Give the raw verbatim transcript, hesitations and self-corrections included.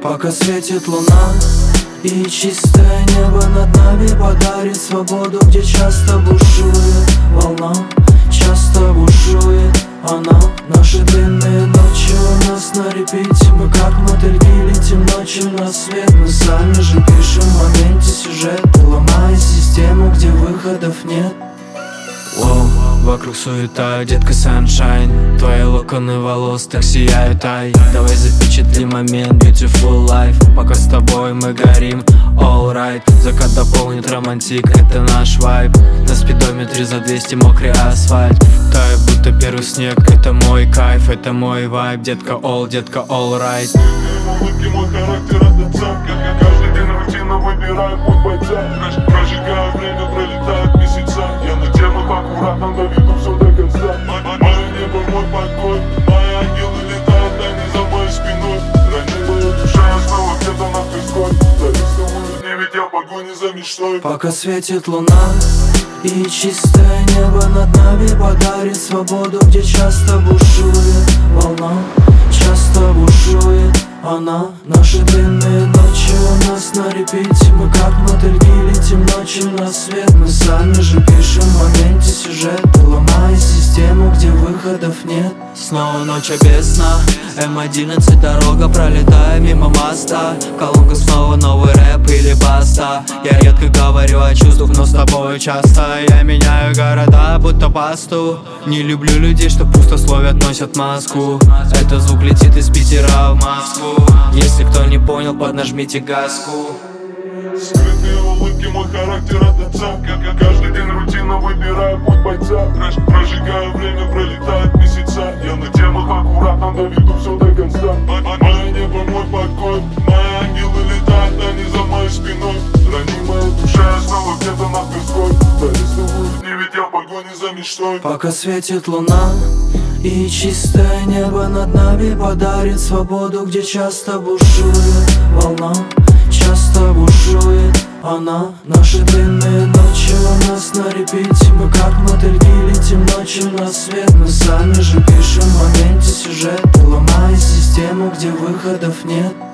Пока светит луна и чистое небо над нами подарит свободу, где часто бушует волна, часто бушует она. Наши длинные ночи у нас на репите, мы как мотыльки летим ночью на свет. Мы сами же пишем в моменте сюжет, ломая систему, где выходов нет. Воу, вокруг суета, детка sunshine. Твои локоны волос так сияют, ай. Давай запечатлим момент, beautiful life. Пока с тобой мы горим, alright. Закат дополнит романтик, это наш вайб. На спидометре за двести мокрый асфальт. Тает будто первый снег, это мой кайф, это мой вайб. Детка all, детка alright. Улыбки, мой характер от отца. Каждый день рутина, выбираю путь бойца. Прожигаю время, пролетают месяца. Я на темах аккуратно доведу все до конца. Мое небо, мой покой. Мои ангелы летают, они за моей спиной. Ранее моя душа, я снова где-то над пеской. Зависну не ведь я в погоне за мечтой. Пока светит луна и чистое небо над нами подарит свободу, где часто бушует волна, часто бушует она. Наши длинные ночи у нас на репите, мы как мотыльки летим ночью на свет. Мы сами же пишем в моменте сюжет, ломая систему, где выходов нет. Снова ночь без сна, эм одиннадцать дорога, пролетая мимо моста. Колонка снова новый рэп или баста. Я редко говорю о чувствах, но с тобой часто. Я меняю города, будто пасту. Не люблю людей, что пустословие носят маску. Это звук летит из Питера в Москву. Если кто не понял, поднажмите газку. Скрытые улыбки, мой характер от отца. Каждый день рутина, выбираю путь бойца. Прожигаю время, пролетают месяца. Я на темах аккуратно доведу все до конца. Мое небо, мой покой. Мои ангелы летают, они за моей спиной. Ранимая душа, я снова где-то над пеской. Зависну не ведь я в погоне за мечтой. Пока светит луна и чистое небо над нами подарит свободу, где часто бушует волна, часто бушует она. Наши длинные ночи у нас на репите, мы как мотыльки летим ночью на свет. Мы сами же пишем в моменте сюжет, ломая систему, где выходов нет.